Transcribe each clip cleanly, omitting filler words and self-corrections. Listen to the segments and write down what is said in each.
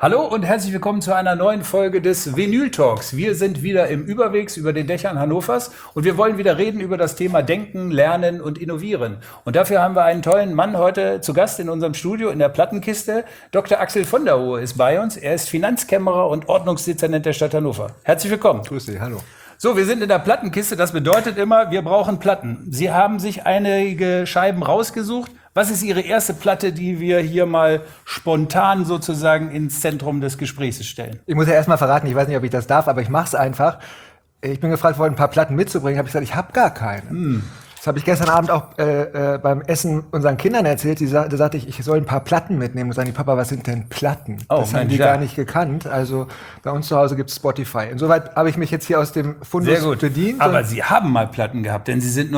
Hallo und herzlich willkommen zu einer neuen Folge des Vinyl Talks. Wir sind wieder im Überwegs über den Dächern Hannovers und wir wollen wieder reden über das Thema Denken, Lernen und Innovieren. Und dafür haben wir einen tollen Mann heute zu Gast in unserem Studio in der Plattenkiste. Dr. Axel von der Hohe ist bei uns. Er ist Finanzkämmerer und Ordnungsdezernent der Stadt Hannover. Herzlich willkommen. Grüß Sie, hallo. So, wir sind in der Plattenkiste. Das bedeutet immer, wir brauchen Platten. Sie haben sich einige Scheiben rausgesucht. Was ist Ihre erste Platte, die wir hier mal spontan sozusagen ins Zentrum des Gesprächs stellen? Ich muss ja erstmal verraten, ich weiß nicht, ob ich das darf, aber ich mache es einfach. Ich bin gefragt worden, ein paar Platten mitzubringen. Habe ich gesagt, ich habe gar keine. Das habe ich gestern Abend auch beim Essen unseren Kindern erzählt. Da sagte ich soll ein paar Platten mitnehmen. Und sagen die, Papa, was sind denn Platten? Oh, das haben die gar nicht gekannt. Also bei uns zu Hause gibt es Spotify. Insoweit habe ich mich jetzt hier aus dem Fundus bedient. Aber Sie haben mal Platten gehabt, denn Sie sind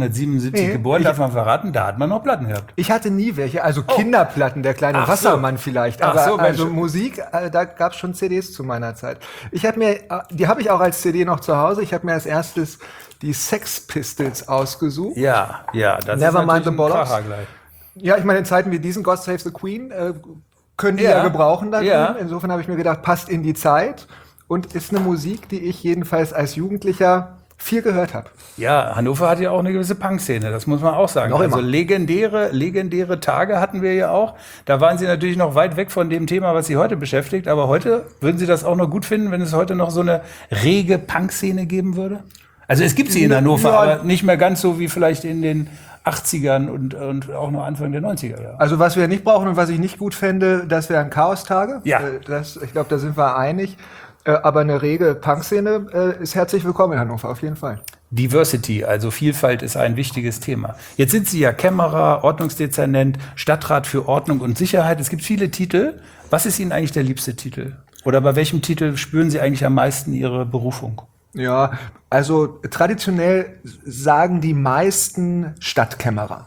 1977 geboren. Darf man verraten, da hat man noch Platten gehabt. Ich hatte nie welche, also Kinderplatten, der kleine Wassermann vielleicht. Aber also Musik, da gab es schon CDs zu meiner Zeit. Die habe ich auch als CD noch zu Hause. Ich habe mir als erstes die Sex Pistols ausgesucht. Ja, das Never ist mind the bollocks. gleich. Ja, ich meine, in Zeiten wie diesen, God Save the Queen, können die ja gebrauchen dann. Ja. Insofern habe ich mir gedacht, passt in die Zeit und ist eine Musik, die ich jedenfalls als Jugendlicher viel gehört habe. Ja, Hannover hat ja auch eine gewisse Punk-Szene, das muss man auch sagen. Noch also immer. legendäre Tage hatten wir ja auch. Da waren Sie natürlich noch weit weg von dem Thema, was Sie heute beschäftigt. Aber heute, würden Sie das auch noch gut finden, wenn es heute noch so eine rege Punk-Szene geben würde? Also es gibt sie in Hannover, aber nicht mehr ganz so wie vielleicht in den 80ern und auch noch Anfang der 90er Jahre. Also was wir nicht brauchen und was ich nicht gut fände, das wären Chaostage. Ja. Ich glaube, da sind wir einig. Aber eine rege Punk-Szene ist herzlich willkommen in Hannover, auf jeden Fall. Diversity, also Vielfalt ist ein wichtiges Thema. Jetzt sind Sie ja Kämmerer, Ordnungsdezernent, Stadtrat für Ordnung und Sicherheit. Es gibt viele Titel. Was ist Ihnen eigentlich der liebste Titel? Oder bei welchem Titel spüren Sie eigentlich am meisten Ihre Berufung? Ja, also traditionell sagen die meisten Stadtkämmerer.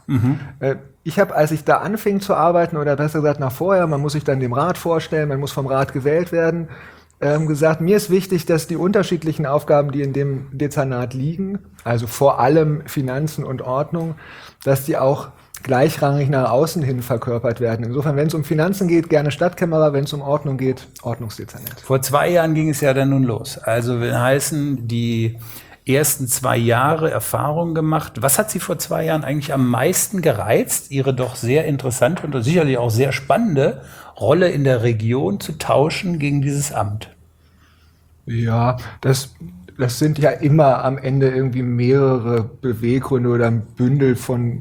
Ich habe, als ich da anfing zu arbeiten, oder besser gesagt nach vorher, man muss sich dann dem Rat vorstellen, man muss vom Rat gewählt werden, gesagt, mir ist wichtig, dass die unterschiedlichen Aufgaben, die in dem Dezernat liegen, also vor allem Finanzen und Ordnung, dass die auch gleichrangig nach außen hin verkörpert werden. Insofern, wenn es um Finanzen geht, gerne Stadtkämmerer, wenn es um Ordnung geht, Ordnungsdezernent. Vor 2 Jahren ging es ja dann nun los. Also will heißen, die ersten 2 Jahre Erfahrung gemacht. Was hat Sie vor 2 Jahren eigentlich am meisten gereizt, Ihre doch sehr interessante und sicherlich auch sehr spannende Rolle in der Region zu tauschen gegen dieses Amt? Ja, das sind ja immer am Ende irgendwie mehrere Beweggründe oder ein Bündel von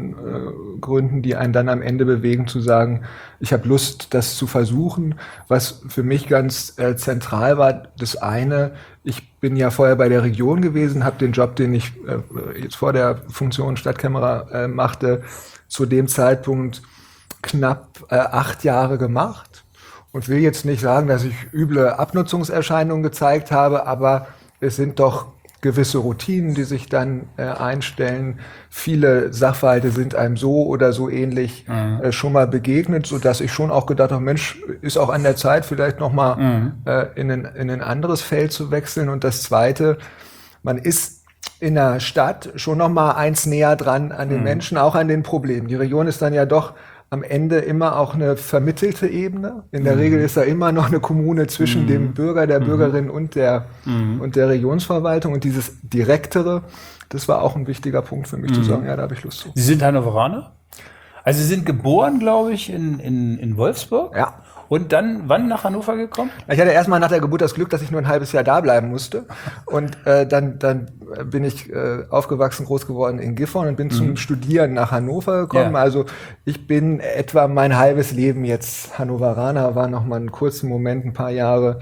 Gründen, die einen dann am Ende bewegen zu sagen, ich habe Lust, das zu versuchen. Was für mich ganz zentral war, das eine, ich bin ja vorher bei der Region gewesen, habe den Job, den ich jetzt vor der Funktion Stadtkämmerer machte, zu dem Zeitpunkt knapp 8 Jahre gemacht und will jetzt nicht sagen, dass ich üble Abnutzungserscheinungen gezeigt habe, aber es sind doch gewisse Routinen, die sich dann einstellen. Viele Sachverhalte sind einem so oder so ähnlich schon mal begegnet, sodass ich schon auch gedacht habe, Mensch, ist auch an der Zeit, vielleicht nochmal in ein anderes Feld zu wechseln. Und das Zweite, man ist in der Stadt schon nochmal eins näher dran an den Menschen, auch an den Problemen. Die Region ist dann ja doch am Ende immer auch eine vermittelte Ebene. In der Regel ist da immer noch eine Kommune zwischen dem Bürger, der Bürgerin und der Regionsverwaltung. Und dieses Direktere, das war auch ein wichtiger Punkt für mich, zu sagen, ja, da habe ich Lust zu. Sie sind Hannoveraner? Also Sie sind geboren, glaube ich, in Wolfsburg? Ja. Und dann, wann nach Hannover gekommen? Ich hatte erstmal nach der Geburt das Glück, dass ich nur ein halbes Jahr da bleiben musste. Und dann bin ich aufgewachsen, groß geworden in Gifhorn und bin zum Studieren nach Hannover gekommen. Ja. Also ich bin etwa mein halbes Leben jetzt Hannoveraner, war noch mal einen kurzen Moment, ein paar Jahre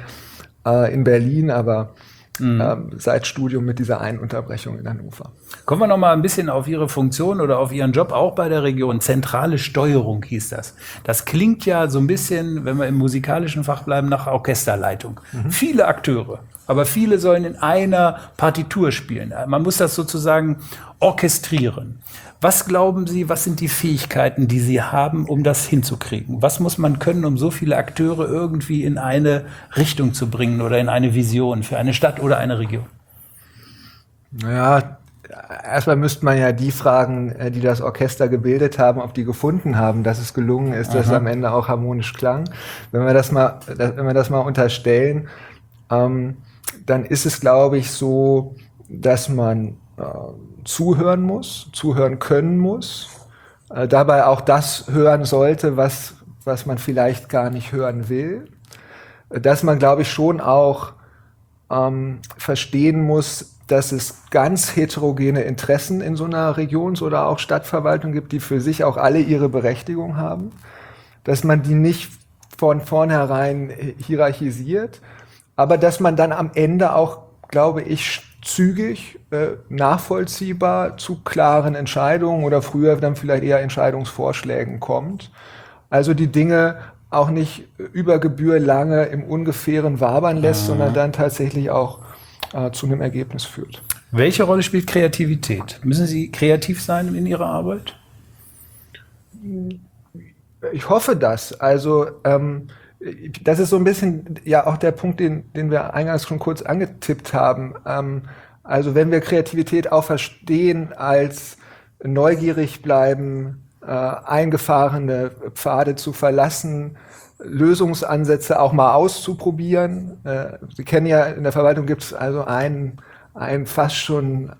in Berlin, aber seit Studium mit dieser einen Unterbrechung in Hannover. Kommen wir noch mal ein bisschen auf Ihre Funktion oder auf Ihren Job auch bei der Region. Zentrale Steuerung hieß das. Das klingt ja so ein bisschen, wenn wir im musikalischen Fach bleiben, nach Orchesterleitung. Viele Akteure, aber viele sollen in einer Partitur spielen. Man muss das sozusagen orchestrieren. Was glauben Sie, was sind die Fähigkeiten, die Sie haben, um das hinzukriegen? Was muss man können, um so viele Akteure irgendwie in eine Richtung zu bringen oder in eine Vision für eine Stadt oder eine Region? Naja, erstmal müsste man ja die fragen, die das Orchester gebildet haben, ob die gefunden haben, dass es gelungen ist, dass es am Ende auch harmonisch klang. Wenn wir das mal unterstellen, dann ist es, glaube ich, so, dass man zuhören können muss, dabei auch das hören sollte, was man vielleicht gar nicht hören will, dass man, glaube ich, schon auch verstehen muss, dass es ganz heterogene Interessen in so einer Regions- oder auch Stadtverwaltung gibt, die für sich auch alle ihre Berechtigung haben, dass man die nicht von vornherein hierarchisiert, aber dass man dann am Ende auch, glaube ich, zügig, nachvollziehbar zu klaren Entscheidungen oder früher dann vielleicht eher Entscheidungsvorschlägen kommt. Also die Dinge auch nicht über Gebühr lange im Ungefähren wabern lässt, sondern dann tatsächlich auch zu einem Ergebnis führt. Welche Rolle spielt Kreativität? Müssen Sie kreativ sein in Ihrer Arbeit? Ich hoffe das. Also das ist so ein bisschen ja auch der Punkt, den wir eingangs schon kurz angetippt haben. Also wenn wir Kreativität auch verstehen als neugierig bleiben, eingefahrene Pfade zu verlassen, Lösungsansätze auch mal auszuprobieren. Sie kennen ja, in der Verwaltung gibt es also einen fast schon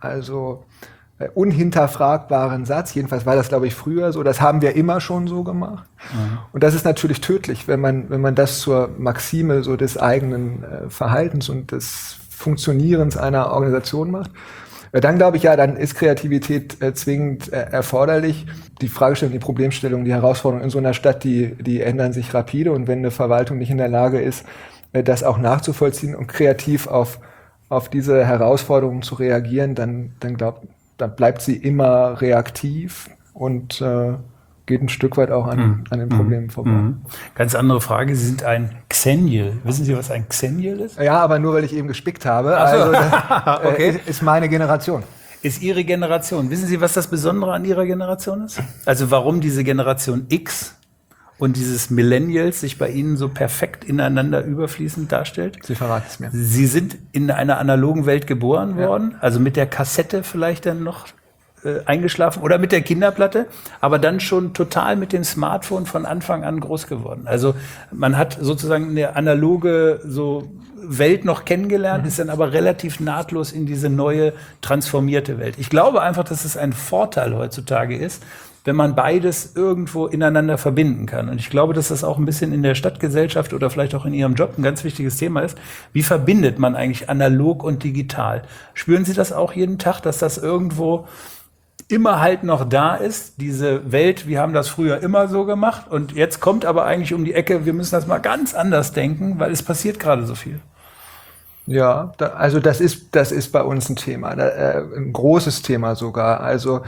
unhinterfragbaren Satz. Jedenfalls war das, glaube ich, früher so. Das haben wir immer schon so gemacht. Und das ist natürlich tödlich, wenn man das zur Maxime so des eigenen Verhaltens und des Funktionierens einer Organisation macht. Dann glaube ich, ja, dann ist Kreativität zwingend erforderlich. Die Fragestellung, die Problemstellung, die Herausforderungen in so einer Stadt, die ändern sich rapide. Und wenn eine Verwaltung nicht in der Lage ist, das auch nachzuvollziehen und kreativ auf diese Herausforderungen zu reagieren, dann bleibt sie immer reaktiv und geht ein Stück weit auch an den Problemen vorbei. Ganz andere Frage, Sie sind ein Xennial. Wissen Sie, was ein Xennial ist? Ja, aber nur, weil ich eben gespickt habe. Ach so. Also das Okay. ist meine Generation. Ist Ihre Generation. Wissen Sie, was das Besondere an Ihrer Generation ist? Also warum diese Generation X und dieses Millennials sich bei Ihnen so perfekt ineinander überfließend darstellt? Sie verraten es mir. Sie sind in einer analogen Welt geboren worden, also mit der Kassette vielleicht dann noch eingeschlafen oder mit der Kinderplatte, aber dann schon total mit dem Smartphone von Anfang an groß geworden. Also man hat sozusagen eine analoge Welt noch kennengelernt, ist dann aber relativ nahtlos in diese neue, transformierte Welt. Ich glaube einfach, dass es ein Vorteil heutzutage ist, wenn man beides irgendwo ineinander verbinden kann. Und ich glaube, dass das auch ein bisschen in der Stadtgesellschaft oder vielleicht auch in Ihrem Job ein ganz wichtiges Thema ist. Wie verbindet man eigentlich analog und digital? Spüren Sie das auch jeden Tag, dass das irgendwo immer halt noch da ist, diese Welt, wir haben das früher immer so gemacht und jetzt kommt aber eigentlich um die Ecke, wir müssen das mal ganz anders denken, weil es passiert gerade so viel. Ja, also das ist bei uns ein Thema, ein großes Thema sogar. Also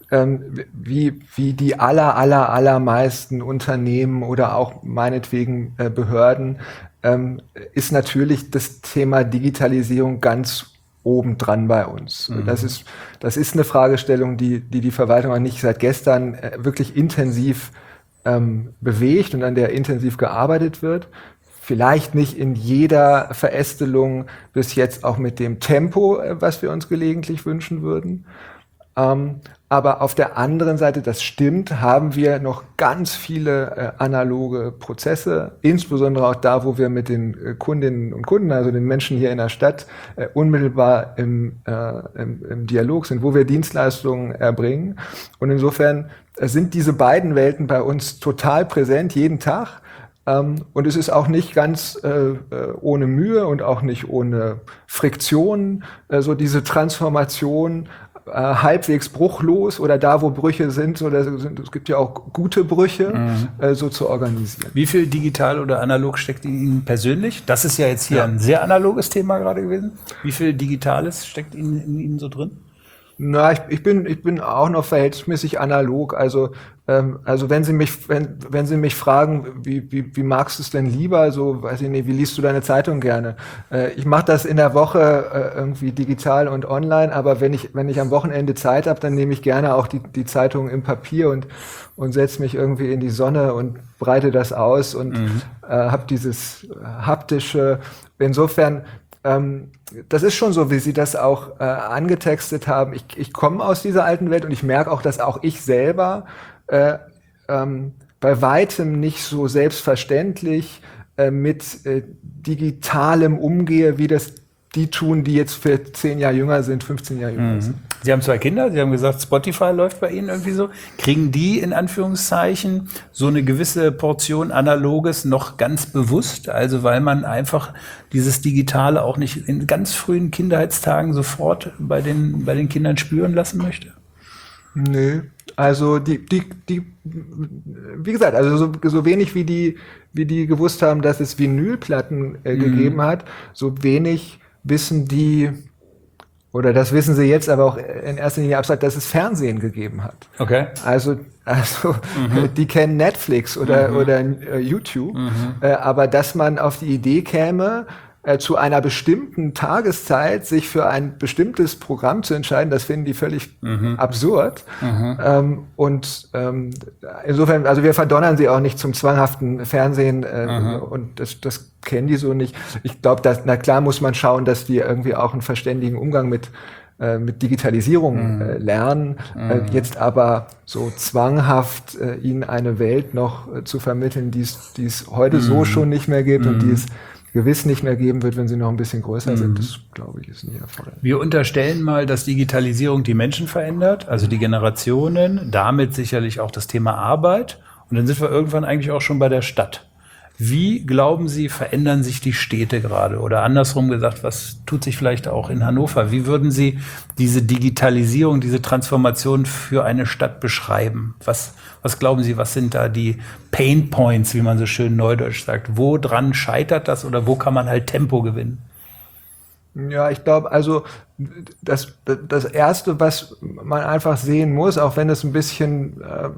wie die allermeisten Unternehmen oder auch meinetwegen Behörden ist natürlich das Thema Digitalisierung ganz obendran bei uns. Das ist eine Fragestellung, die Verwaltung auch nicht seit gestern wirklich intensiv bewegt und an der intensiv gearbeitet wird. Vielleicht nicht in jeder Verästelung bis jetzt auch mit dem Tempo, was wir uns gelegentlich wünschen würden. Aber auf der anderen Seite, das stimmt, haben wir noch ganz viele analoge Prozesse, insbesondere auch da, wo wir mit den Kundinnen und Kunden, also den Menschen hier in der Stadt, unmittelbar im Dialog sind, wo wir Dienstleistungen erbringen. Und insofern sind diese beiden Welten bei uns total präsent, jeden Tag. Und es ist auch nicht ganz ohne Mühe und auch nicht ohne Friktion, so diese Transformation halbwegs bruchlos oder da, wo Brüche sind, es gibt ja auch gute Brüche, so zu organisieren. Wie viel digital oder analog steckt in Ihnen persönlich? Das ist ja jetzt hier ein sehr analoges Thema gerade gewesen. Wie viel Digitales steckt in Ihnen so drin? Na, ich bin auch noch verhältnismäßig analog. Also wenn Sie mich fragen, wie magst du es denn lieber? So, weiß ich nicht, wie liest du deine Zeitung gerne? Ich mache das in der Woche irgendwie digital und online, aber wenn ich am Wochenende Zeit habe, dann nehme ich gerne auch die Zeitung im Papier und setze mich irgendwie in die Sonne und breite das aus und habe dieses haptische. Insofern das ist schon so, wie Sie das auch angetextet haben. Ich komme aus dieser alten Welt und ich merke auch, dass auch ich selber bei weitem nicht so selbstverständlich mit digitalem umgehe, wie das die tun, die jetzt für 10 Jahre jünger sind, 15 Jahre jünger sind. Sie haben 2 Kinder, Sie haben gesagt, Spotify läuft bei Ihnen irgendwie so. Kriegen die in Anführungszeichen so eine gewisse Portion Analoges noch ganz bewusst? Also weil man einfach dieses Digitale auch nicht in ganz frühen Kindheitstagen sofort bei den Kindern spüren lassen möchte? Nö, also wie gesagt, also so wenig wie die gewusst haben, dass es Vinylplatten gegeben hat, so wenig wissen die, oder das wissen sie jetzt aber auch in erster Linie abstrakt, dass es Fernsehen gegeben hat. Okay. Also die kennen Netflix oder YouTube, aber dass man auf die Idee käme, zu einer bestimmten Tageszeit sich für ein bestimmtes Programm zu entscheiden, das finden die völlig absurd. Insofern, also wir verdonnern sie auch nicht zum zwanghaften Fernsehen und das kennen die so nicht. Ich glaube, na klar muss man schauen, dass die irgendwie auch einen verständigen Umgang mit Digitalisierung lernen. Jetzt aber so zwanghaft ihnen eine Welt noch zu vermitteln, die es heute so schon nicht mehr gibt und die es gewiss nicht mehr geben wird, wenn sie noch ein bisschen größer sind. Das, glaube ich, ist nie erforderlich. Wir unterstellen mal, dass Digitalisierung die Menschen verändert, also die Generationen, damit sicherlich auch das Thema Arbeit. Und dann sind wir irgendwann eigentlich auch schon bei der Stadt. Wie, glauben Sie, verändern sich die Städte gerade? Oder andersrum gesagt, was tut sich vielleicht auch in Hannover? Wie würden Sie diese Digitalisierung, diese Transformation für eine Stadt beschreiben? Was glauben Sie, was sind da die Pain Points, wie man so schön neudeutsch sagt? Wo dran scheitert das oder wo kann man halt Tempo gewinnen? Ja, ich glaube, also das Erste, was man einfach sehen muss, auch wenn es ein bisschen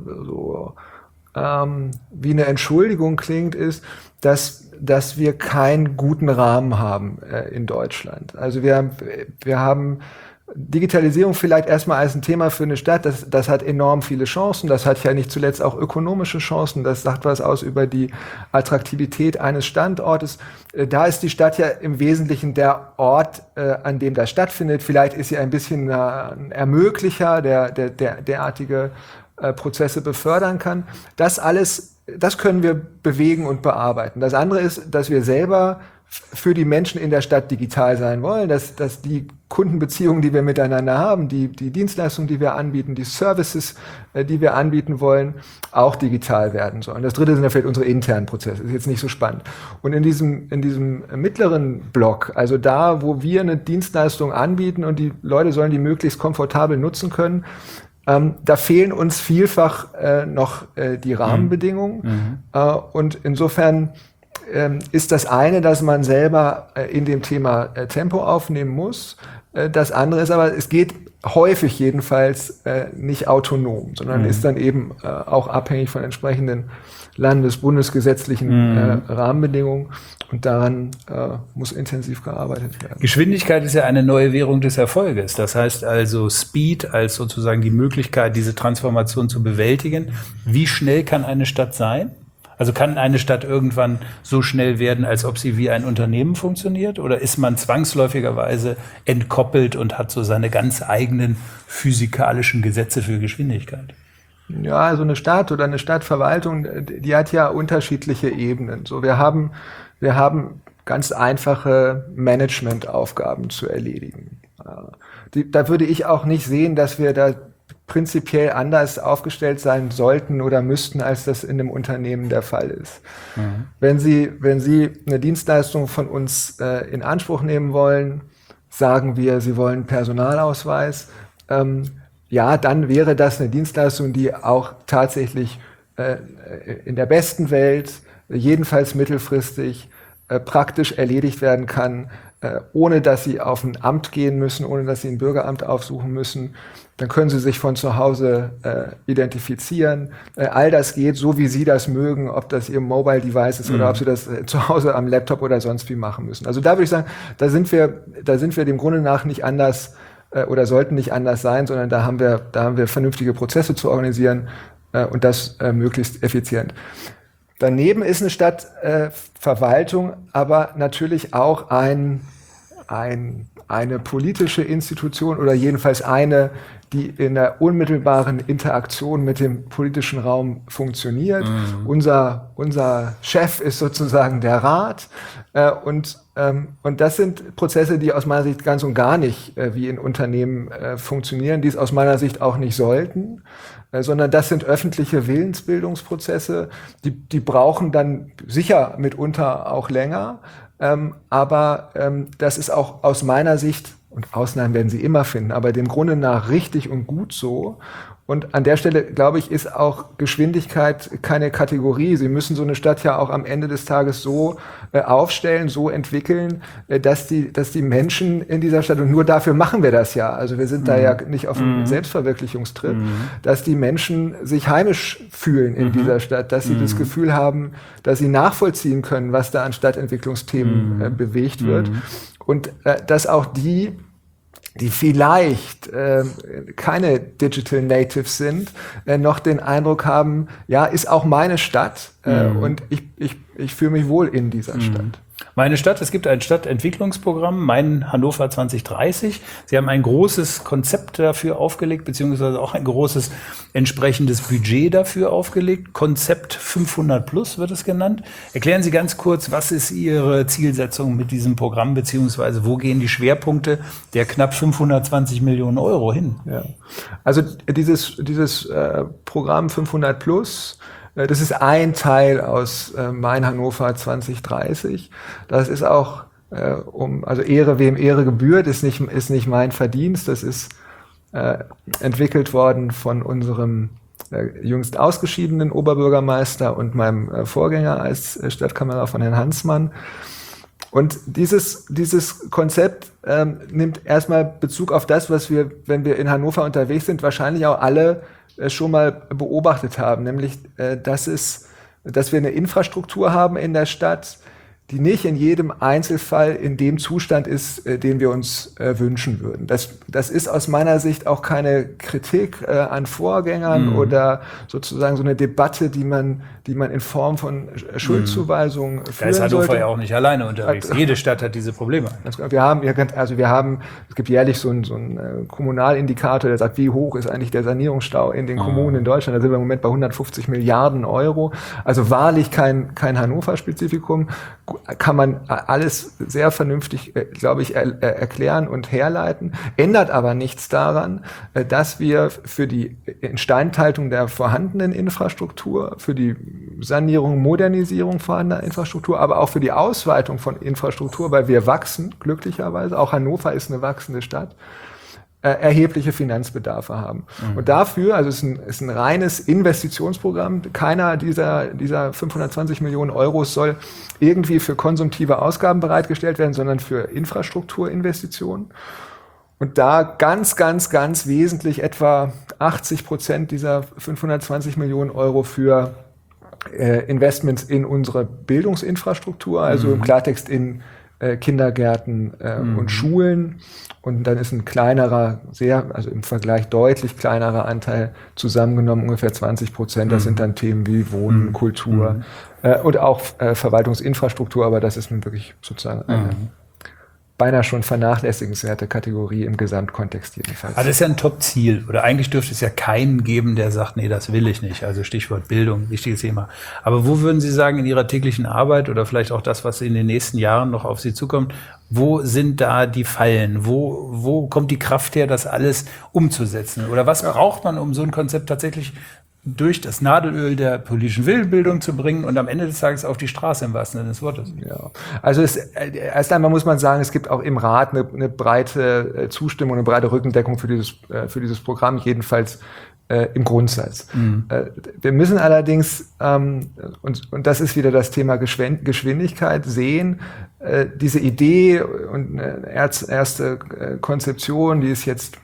wie eine Entschuldigung klingt, ist, dass wir keinen guten Rahmen haben in Deutschland. Also wir haben Digitalisierung vielleicht erstmal als ein Thema für eine Stadt, das hat enorm viele Chancen, das hat ja nicht zuletzt auch ökonomische Chancen, das sagt was aus über die Attraktivität eines Standortes. Da ist die Stadt ja im Wesentlichen der Ort, an dem das stattfindet. Vielleicht ist sie ein bisschen ein Ermöglicher, der derartige Prozesse befördern kann. Das alles, das können wir bewegen und bearbeiten. Das andere ist, dass wir selber für die Menschen in der Stadt digital sein wollen, dass die Kundenbeziehungen, die wir miteinander haben, die Dienstleistungen, die wir anbieten, die Services, die wir anbieten wollen, auch digital werden sollen. Das dritte sind ja vielleicht unsere internen Prozesse. Ist jetzt nicht so spannend. Und in diesem mittleren Block, also da, wo wir eine Dienstleistung anbieten und die Leute sollen die möglichst komfortabel nutzen können, da fehlen uns vielfach noch die Rahmenbedingungen. Und insofern ist das eine, dass man selber in dem Thema Tempo aufnehmen muss. Das andere ist aber, es geht häufig jedenfalls nicht autonom, sondern ist dann eben auch abhängig von entsprechenden bundesgesetzlichen Rahmenbedingungen. Und daran muss intensiv gearbeitet werden. Geschwindigkeit ist ja eine neue Währung des Erfolges. Das heißt also Speed als sozusagen die Möglichkeit, diese Transformation zu bewältigen. Wie schnell kann eine Stadt sein? Also kann eine Stadt irgendwann so schnell werden, als ob sie wie ein Unternehmen funktioniert? Oder ist man zwangsläufigerweise entkoppelt und hat so seine ganz eigenen physikalischen Gesetze für Geschwindigkeit? Ja, also eine Stadt oder eine Stadtverwaltung, die hat ja unterschiedliche Ebenen. So, wir haben ganz einfache Managementaufgaben zu erledigen. Da würde ich auch nicht sehen, dass wir da prinzipiell anders aufgestellt sein sollten oder müssten, als das in einem Unternehmen der Fall ist. Wenn Sie eine Dienstleistung von uns in Anspruch nehmen wollen, sagen wir, Sie wollen Personalausweis, ja, dann wäre das eine Dienstleistung, die auch tatsächlich in der besten Welt, jedenfalls mittelfristig, praktisch erledigt werden kann, ohne dass Sie auf ein Amt gehen müssen, ohne dass Sie ein Bürgeramt aufsuchen müssen. Dann können Sie sich von zu Hause identifizieren. All das geht so, wie Sie das mögen, ob das Ihr Mobile Device ist oder ob Sie das zu Hause am Laptop oder sonst wie machen müssen. Also da würde ich sagen, da sind wir dem Grunde nach nicht anders oder sollten nicht anders sein, sondern da haben wir vernünftige Prozesse zu organisieren und das möglichst effizient. Daneben ist eine Stadtverwaltung aber natürlich auch ein eine politische Institution oder jedenfalls eine, die in der unmittelbaren Interaktion mit dem politischen Raum funktioniert. Unser Chef ist sozusagen der Rat. Und das sind Prozesse, die aus meiner Sicht ganz und gar nicht wie in Unternehmen funktionieren, die es aus meiner Sicht auch nicht sollten, sondern das sind öffentliche Willensbildungsprozesse, die brauchen dann sicher mitunter auch länger, aber das ist auch aus meiner Sicht, und Ausnahmen werden Sie immer finden, aber dem Grunde nach richtig und gut so. Und an der Stelle, glaube ich, ist auch Geschwindigkeit keine Kategorie. Sie müssen so eine Stadt ja auch am Ende des Tages so aufstellen, so entwickeln, dass die Menschen in dieser Stadt, und nur dafür machen wir das ja, also wir sind da ja nicht auf einem Selbstverwirklichungstrip, dass die Menschen sich heimisch fühlen in dieser Stadt, dass sie das Gefühl haben, dass sie nachvollziehen können, was da an Stadtentwicklungsthemen bewegt wird. Und dass auch die vielleicht keine Digital Natives sind, noch den Eindruck haben, ja, ist auch meine Stadt und ich fühle mich wohl in dieser Stadt. Meine Stadt, es gibt ein Stadtentwicklungsprogramm, Mein Hannover 2030. Sie haben ein großes Konzept dafür aufgelegt, beziehungsweise auch ein großes entsprechendes Budget dafür aufgelegt. Konzept 500 Plus wird es genannt. Erklären Sie ganz kurz, was ist Ihre Zielsetzung mit diesem Programm, beziehungsweise wo gehen die Schwerpunkte der knapp 520 Millionen Euro hin? Ja. Also dieses Programm 500 Plus, das ist ein Teil aus Mein Hannover 2030. Das ist auch, also Ehre wem Ehre gebührt, ist nicht mein Verdienst. Das ist entwickelt worden von unserem jüngst ausgeschiedenen Oberbürgermeister und meinem Vorgänger als Stadtkämmerer von Herrn Hansmann. Und dieses Konzept nimmt erstmal Bezug auf das, was wir, wenn wir in Hannover unterwegs sind, wahrscheinlich auch alle schon mal beobachtet haben, nämlich, dass wir eine Infrastruktur haben in der Stadt, die nicht in jedem Einzelfall in dem Zustand ist, den wir uns wünschen würden. Das ist aus meiner Sicht auch keine Kritik an Vorgängern oder sozusagen so eine Debatte, die man in Form von Schuldzuweisungen führen sollte. Da ist Hannover ja auch nicht alleine unterwegs. Jede Stadt hat diese Probleme. Es gibt jährlich so einen Kommunalindikator, der sagt, wie hoch ist eigentlich der Sanierungsstau in den Kommunen in Deutschland. Da sind wir im Moment bei 150 Milliarden Euro. Also wahrlich kein Hannover-Spezifikum. Kann man alles sehr vernünftig, glaube ich, erklären und herleiten. Ändert aber nichts daran, dass wir für die Instandhaltung der vorhandenen Infrastruktur, für die Sanierung, Modernisierung vorhandener Infrastruktur, aber auch für die Ausweitung von Infrastruktur, weil wir wachsen, glücklicherweise. Auch Hannover ist eine wachsende Stadt. Erhebliche Finanzbedarfe haben. Und dafür, also es ist ein reines Investitionsprogramm, keiner dieser 520 Millionen Euro soll irgendwie für konsumtive Ausgaben bereitgestellt werden, sondern für Infrastrukturinvestitionen. Und da ganz wesentlich etwa 80% dieser 520 Millionen Euro für Investments in unsere Bildungsinfrastruktur, also im Klartext in Kindergärten und Schulen. Und dann ist ein kleinerer, also im Vergleich deutlich kleinerer Anteil zusammengenommen, ungefähr 20%. Das sind dann Themen wie Wohnen, Kultur und auch Verwaltungsinfrastruktur, aber das ist nun wirklich sozusagen eine beinahe schon vernachlässigenswerte Kategorie im Gesamtkontext jedenfalls. Aber das ist ja ein Top-Ziel. Oder eigentlich dürfte es ja keinen geben, der sagt, nee, das will ich nicht. Also Stichwort Bildung, wichtiges Thema. Aber wo würden Sie sagen, in Ihrer täglichen Arbeit oder vielleicht auch das, was in den nächsten Jahren noch auf Sie zukommt, wo sind da die Fallen? Wo kommt die Kraft her, das alles umzusetzen? Oder was braucht man, um so ein Konzept tatsächlich durch das Nadelöl der politischen Willensbildung zu bringen und am Ende des Tages auf die Straße im wahrsten Sinne des Wortes? Ja, also erst einmal muss man sagen, es gibt auch im Rat eine breite Zustimmung, eine breite Rückendeckung für dieses Programm, jedenfalls im Grundsatz. Wir müssen allerdings, und das ist wieder das Thema Geschwindigkeit, sehen, diese Idee und eine erste Konzeption, die ist jetzt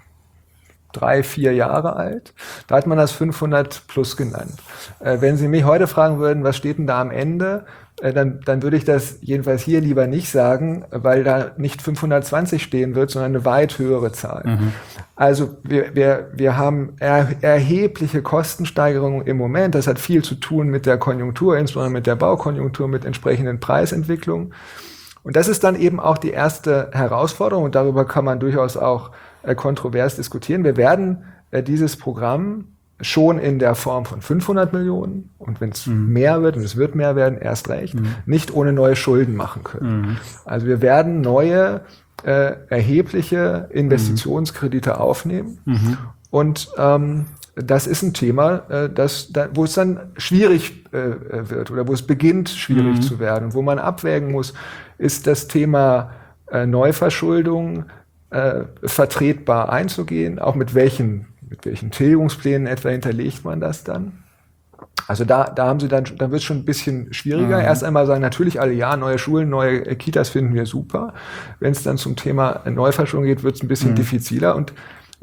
3-4 Jahre alt. Da hat man das 500 Plus genannt. Wenn Sie mich heute fragen würden, was steht denn da am Ende, dann würde ich das jedenfalls hier lieber nicht sagen, weil da nicht 520 stehen wird, sondern eine weit höhere Zahl. Also wir haben erhebliche Kostensteigerungen im Moment. Das hat viel zu tun mit der Konjunktur, insbesondere mit der Baukonjunktur, mit entsprechenden Preisentwicklungen. Und das ist dann eben auch die erste Herausforderung und darüber kann man durchaus auch kontrovers diskutieren. Wir werden dieses Programm schon in der Form von 500 Millionen und wenn es mehr wird, und es wird mehr werden, erst recht, nicht ohne neue Schulden machen können. Also wir werden neue erhebliche Investitionskredite aufnehmen und das ist ein Thema, wo es dann schwierig wird oder wo es beginnt schwierig zu werden und wo man abwägen muss, ist das Thema Neuverschuldung vertretbar einzugehen, auch mit welchen Tilgungsplänen etwa hinterlegt man das dann? Also da wird es schon ein bisschen schwieriger. Erst einmal sagen natürlich alle, ja, neue Schulen, neue Kitas finden wir super. Wenn es dann zum Thema Neuverschuldung geht, wird es ein bisschen diffiziler. Und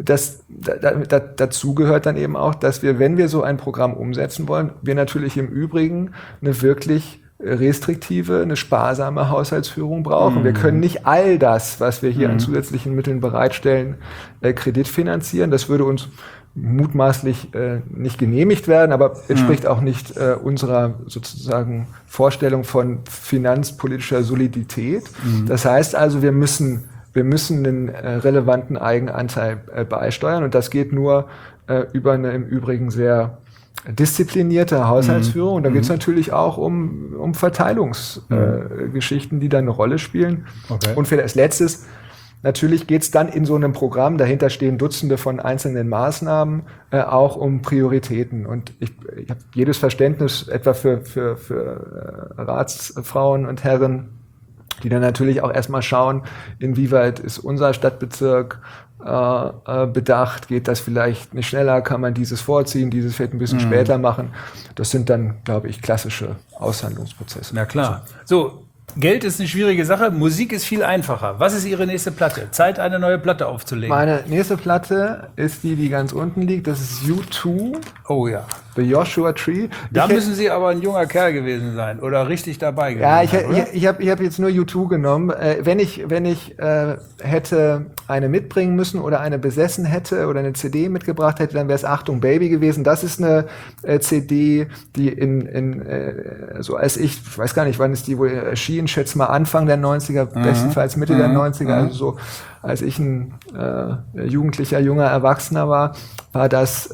dazu gehört dann eben auch, dass wir, wenn wir so ein Programm umsetzen wollen, wir natürlich im Übrigen eine wirklich restriktive, eine sparsame Haushaltsführung brauchen. Wir können nicht all das, was wir hier an zusätzlichen Mitteln bereitstellen, kreditfinanzieren. Das würde uns mutmaßlich nicht genehmigt werden, aber entspricht auch nicht unserer sozusagen Vorstellung von finanzpolitischer Solidität. Das heißt also, wir müssen den relevanten Eigenanteil beisteuern und das geht nur über eine im Übrigen sehr disziplinierte Haushaltsführung. Und da geht es natürlich auch um Verteilungsgeschichten, die da eine Rolle spielen. Okay. Und für als letztes, natürlich geht es dann in so einem Programm, dahinter stehen Dutzende von einzelnen Maßnahmen, auch um Prioritäten. Und ich habe jedes Verständnis etwa für Ratsfrauen und Herren, die dann natürlich auch erstmal schauen, inwieweit ist unser Stadtbezirk bedacht, geht das vielleicht nicht schneller, kann man dieses vorziehen, dieses vielleicht ein bisschen später machen. Das sind dann, glaube ich, klassische Aushandlungsprozesse. Na klar. So, Geld ist eine schwierige Sache, Musik ist viel einfacher. Was ist Ihre nächste Platte? Zeit, eine neue Platte aufzulegen. Meine nächste Platte ist die ganz unten liegt, das ist U2. Oh ja. The Joshua Tree. Da müssen Sie aber ein junger Kerl gewesen sein oder richtig dabei gewesen sein. Ja, ich hab jetzt nur U2 genommen. Wenn ich hätte eine mitbringen müssen oder eine besessen hätte oder eine CD mitgebracht hätte, dann wäre es Achtung Baby gewesen. Das ist eine CD, die so als ich weiß gar nicht, wann ist die wohl erschien, schätze mal Anfang der 90er, bestenfalls Mitte der 90er, also so als ich ein jugendlicher, junger Erwachsener war das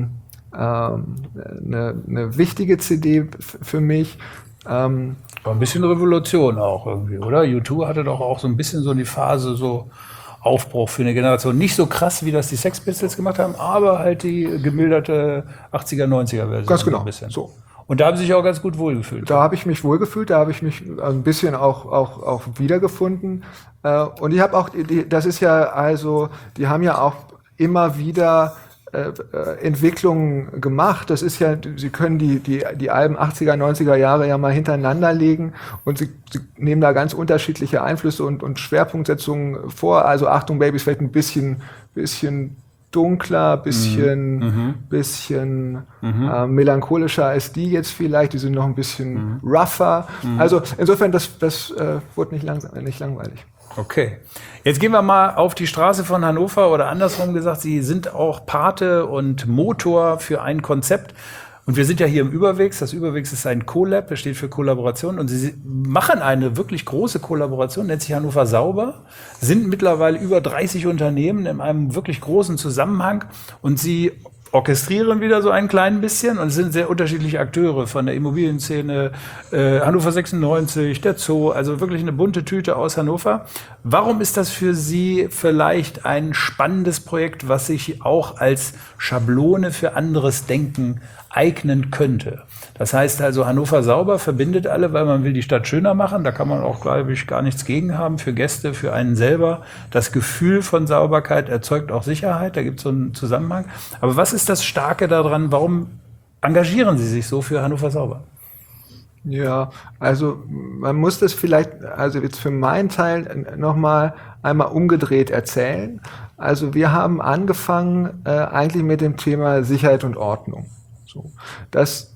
eine wichtige CD für mich. War ein bisschen Revolution auch irgendwie, oder? U2 hatte doch auch so ein bisschen so die Phase, so Aufbruch für eine Generation. Nicht so krass, wie das die Sex Pistols gemacht haben, aber halt die gemilderte 80er, 90er Version. Ganz genau. Ein bisschen. So. Und da haben Sie sich auch ganz gut wohlgefühlt. Da habe ich mich wohlgefühlt, da habe ich mich ein bisschen auch wiedergefunden. Und ich habe auch, das ist ja also, die haben ja auch immer wieder Entwicklungen gemacht. Das ist ja, Sie können die Alben 80er, 90er Jahre ja mal hintereinander legen und sie nehmen da ganz unterschiedliche Einflüsse und Schwerpunktsetzungen vor. Also Achtung Baby ist vielleicht ein bisschen dunkler, bisschen melancholischer als die jetzt vielleicht. Die sind noch ein bisschen rougher. Also insofern, das wurde nicht langweilig. Okay. Jetzt gehen wir mal auf die Straße von Hannover oder andersrum gesagt, Sie sind auch Pate und Motor für ein Konzept. Und wir sind ja hier im Überwegs. Das Überwegs ist ein Collab, das steht für Kollaboration. Und Sie machen eine wirklich große Kollaboration, nennt sich Hannover Sauber, sind mittlerweile über 30 Unternehmen in einem wirklich großen Zusammenhang. Und Sie orchestrieren wieder so ein klein bisschen und sind sehr unterschiedliche Akteure von der Immobilienszene, Hannover 96, der Zoo, also wirklich eine bunte Tüte aus Hannover. Warum ist das für Sie vielleicht ein spannendes Projekt, was sich auch als Schablone für anderes Denken eignen könnte? Das heißt also, Hannover Sauber verbindet alle, weil man will die Stadt schöner machen. Da kann man auch, glaube ich, gar nichts gegen haben für Gäste, für einen selber. Das Gefühl von Sauberkeit erzeugt auch Sicherheit. Da gibt es so einen Zusammenhang. Aber was ist das Starke daran? Warum engagieren Sie sich so für Hannover Sauber? Ja, also man muss das vielleicht, also jetzt für meinen Teil nochmal einmal umgedreht erzählen. Also wir haben angefangen eigentlich mit dem Thema Sicherheit und Ordnung. So, das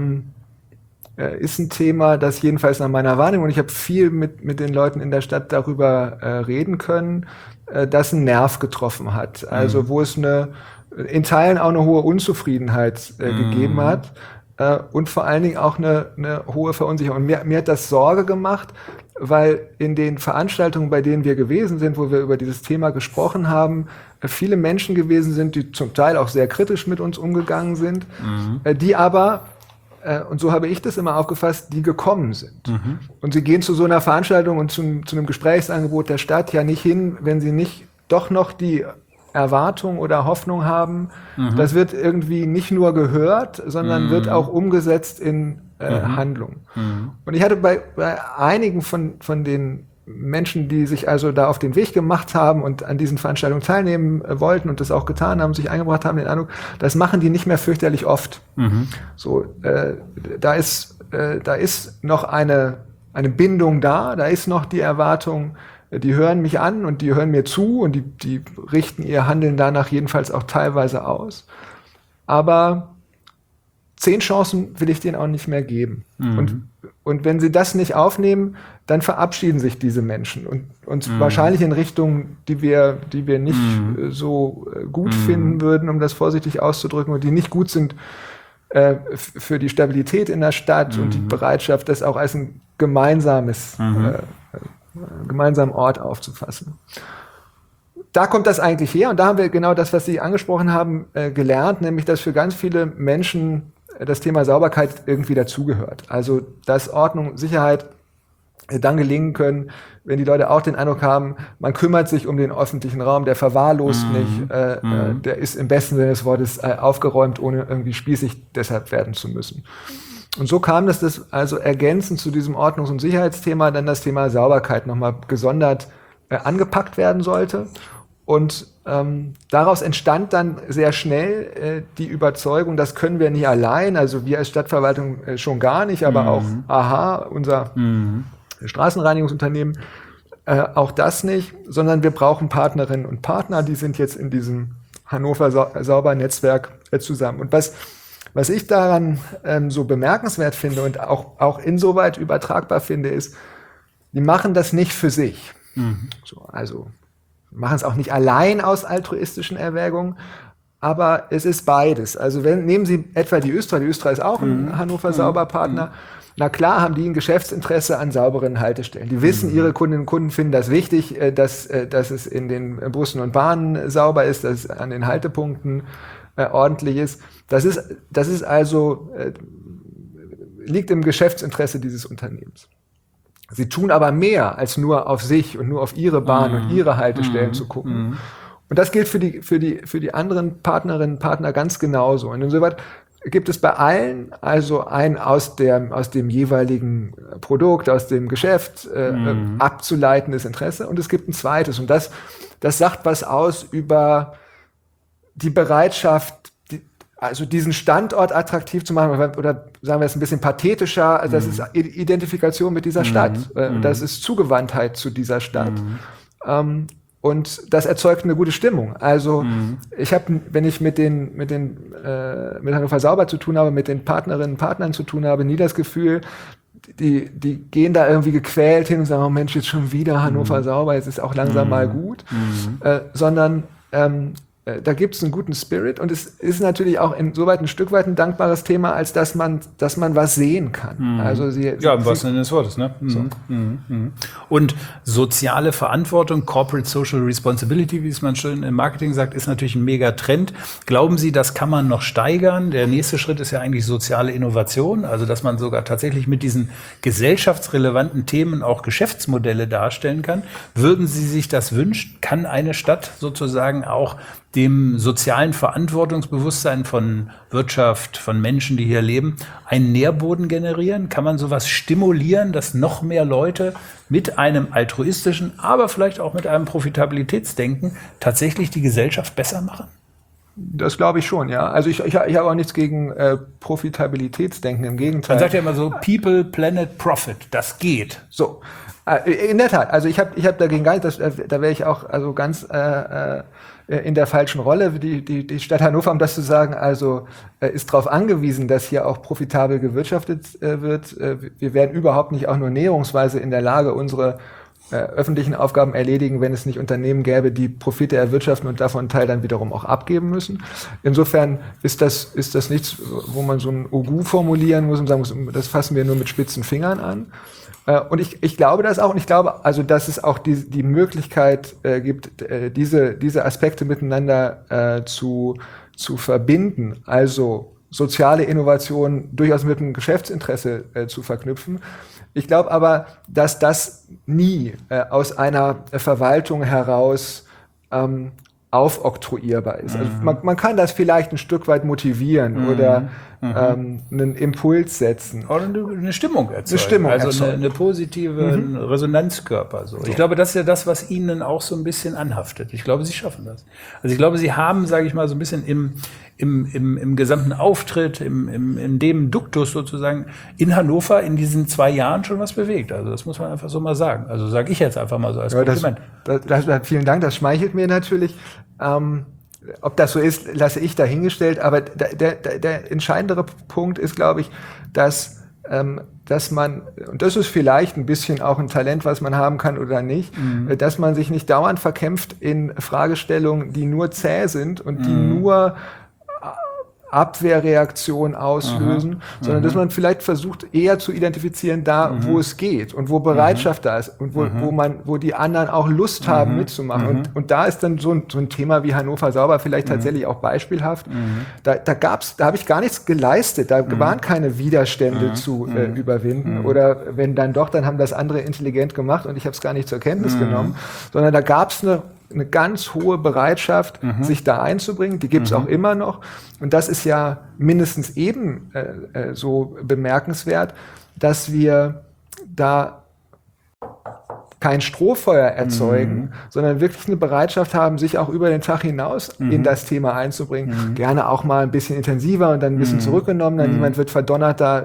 ist ein Thema, das jedenfalls nach meiner Wahrnehmung, und ich habe viel mit den Leuten in der Stadt darüber reden können, das einen Nerv getroffen hat. Also wo es in Teilen auch eine hohe Unzufriedenheit gegeben hat und vor allen Dingen auch eine hohe Verunsicherung. Und mir hat das Sorge gemacht, weil in den Veranstaltungen, bei denen wir gewesen sind, wo wir über dieses Thema gesprochen haben, viele Menschen gewesen sind, die zum Teil auch sehr kritisch mit uns umgegangen sind, die aber, und so habe ich das immer aufgefasst, die gekommen sind. Und sie gehen zu so einer Veranstaltung und zu einem Gesprächsangebot der Stadt ja nicht hin, wenn sie nicht doch noch die Erwartung oder Hoffnung haben. Das wird irgendwie nicht nur gehört, sondern wird auch umgesetzt in Handlung. Und ich hatte bei einigen von den Menschen, die sich also da auf den Weg gemacht haben und an diesen Veranstaltungen teilnehmen wollten und das auch getan haben, sich eingebracht haben, den Eindruck, das machen die nicht mehr fürchterlich oft. So, da ist noch eine Bindung da ist noch die Erwartung, die hören mich an und die hören mir zu und die richten ihr Handeln danach jedenfalls auch teilweise aus. Aber 10 Chancen will ich denen auch nicht mehr geben. Und wenn sie das nicht aufnehmen, dann verabschieden sich diese Menschen und wahrscheinlich in Richtungen, die wir nicht so gut finden würden, um das vorsichtig auszudrücken, und die nicht gut sind für die Stabilität in der Stadt und die Bereitschaft, das auch als ein gemeinsamen Ort aufzufassen. Da kommt das eigentlich her, und da haben wir genau das, was Sie angesprochen haben, gelernt, nämlich, dass für ganz viele Menschen das Thema Sauberkeit irgendwie dazugehört. Also, dass Ordnung, Sicherheit dann gelingen können, wenn die Leute auch den Eindruck haben, man kümmert sich um den öffentlichen Raum, der verwahrlost nicht, der ist im besten Sinne des Wortes aufgeräumt, ohne irgendwie spießig deshalb werden zu müssen. Und so kam das also ergänzend zu diesem Ordnungs- und Sicherheitsthema dann das Thema Sauberkeit nochmal gesondert angepackt werden sollte. Und daraus entstand dann sehr schnell die Überzeugung, das können wir nicht allein, also wir als Stadtverwaltung schon gar nicht, aber auch AHA, unser Straßenreinigungsunternehmen, auch das nicht, sondern wir brauchen Partnerinnen und Partner, die sind jetzt in diesem Hannover Sauber-Netzwerk zusammen. Und was ich daran so bemerkenswert finde und auch insoweit übertragbar finde, ist, die machen das nicht für sich. So, also machen es auch nicht allein aus altruistischen Erwägungen, aber es ist beides. Also nehmen Sie etwa die Östra ist auch ein Hannover Sauberpartner. Na klar haben die ein Geschäftsinteresse an sauberen Haltestellen. Die wissen, ihre Kundinnen und Kunden finden das wichtig, dass es in den Bussen und Bahnen sauber ist, dass es an den Haltepunkten ordentlich ist. Das ist also, liegt im Geschäftsinteresse dieses Unternehmens. Sie tun aber mehr, als nur auf sich und nur auf ihre Bahn und ihre Haltestellen zu gucken. Und das gilt für die anderen Partnerinnen und Partner ganz genauso. Und insoweit gibt es bei allen also ein aus dem jeweiligen Produkt, aus dem Geschäft abzuleitendes Interesse. Und es gibt ein zweites. Und das sagt was aus über die Bereitschaft, also diesen Standort attraktiv zu machen, oder sagen wir es ein bisschen pathetischer, also das ist Identifikation mit dieser Stadt, das ist Zugewandtheit zu dieser Stadt. Und das erzeugt eine gute Stimmung. Also ich habe, wenn ich mit Hannover Sauber zu tun habe, mit den Partnerinnen und Partnern zu tun habe, nie das Gefühl, die gehen da irgendwie gequält hin und sagen, oh Mensch, jetzt schon wieder Hannover Sauber, jetzt ist auch langsam mal gut, sondern da gibt es einen guten Spirit, und es ist natürlich auch insoweit ein Stück weit ein dankbares Thema, als dass man was sehen kann. Also im wahrsten Sinne des Wortes. Ne? Und soziale Verantwortung, Corporate Social Responsibility, wie es man schön im Marketing sagt, ist natürlich ein Megatrend. Glauben Sie, das kann man noch steigern? Der nächste Schritt ist ja eigentlich soziale Innovation, also dass man sogar tatsächlich mit diesen gesellschaftsrelevanten Themen auch Geschäftsmodelle darstellen kann. Würden Sie sich das wünschen? Kann eine Stadt sozusagen auch dem sozialen Verantwortungsbewusstsein von Wirtschaft, von Menschen, die hier leben, einen Nährboden generieren? Kann man sowas stimulieren, dass noch mehr Leute mit einem altruistischen, aber vielleicht auch mit einem Profitabilitätsdenken tatsächlich die Gesellschaft besser machen? Das glaube ich schon, ja. Also ich habe auch nichts gegen Profitabilitätsdenken, im Gegenteil. Man sagt ja immer so, People, Planet, Profit, das geht. So, in der Tat. Also ich hab dagegen gar nichts, da wäre ich auch also ganz in der falschen Rolle, die Stadt Hannover, um das zu sagen, also ist darauf angewiesen, dass hier auch profitabel gewirtschaftet wird. Wir wären überhaupt nicht auch nur näherungsweise in der Lage, unsere öffentlichen Aufgaben erledigen, wenn es nicht Unternehmen gäbe, die Profite erwirtschaften und davon einen Teil dann wiederum auch abgeben müssen. Insofern ist das nichts, wo man so ein Ogu formulieren muss und sagen muss, das fassen wir nur mit spitzen Fingern an. Und ich glaube das auch. Und ich glaube, also, dass es auch die Möglichkeit gibt, diese Aspekte miteinander zu verbinden. Also soziale Innovation durchaus mit einem Geschäftsinteresse zu verknüpfen. Ich glaube aber, dass das nie aus einer Verwaltung heraus aufoktroyierbar ist. Also man kann das vielleicht ein Stück weit motivieren oder einen Impuls setzen. Oder eine Stimmung erzeugen. Eine positive Resonanzkörper. So. Ich glaube, das ist ja das, was Ihnen auch so ein bisschen anhaftet. Ich glaube, Sie schaffen das. Also ich glaube, Sie haben, sage ich mal, so ein bisschen im gesamten Auftritt, in dem Duktus sozusagen in Hannover in diesen 2 Jahren schon was bewegt. Also das muss man einfach so mal sagen. Also sage ich jetzt einfach mal so als Kompliment. Vielen Dank, das schmeichelt mir natürlich. Ob das so ist, lasse ich dahingestellt. Aber der entscheidendere Punkt ist, glaube ich, dass man, und das ist vielleicht ein bisschen auch ein Talent, was man haben kann oder nicht, dass man sich nicht dauernd verkämpft in Fragestellungen, die nur zäh sind und die nur Abwehrreaktion auslösen, sondern dass man vielleicht versucht, eher zu identifizieren, wo es geht und wo Bereitschaft da ist und wo die anderen auch Lust haben, mitzumachen. Und da ist dann so ein Thema wie Hannover sauber vielleicht tatsächlich auch beispielhaft. Da habe ich gar nichts geleistet, da waren keine Widerstände zu überwinden. Oder wenn dann doch, dann haben das andere intelligent gemacht und ich habe es gar nicht zur Kenntnis genommen, sondern da gab es eine ganz hohe Bereitschaft, sich da einzubringen. Die gibt es auch immer noch. Und das ist ja mindestens eben so bemerkenswert, dass wir da kein Strohfeuer erzeugen, sondern wirklich eine Bereitschaft haben, sich auch über den Tag hinaus in das Thema einzubringen. Gerne auch mal ein bisschen intensiver und dann ein bisschen zurückgenommen. Dann niemand wird verdonnert, da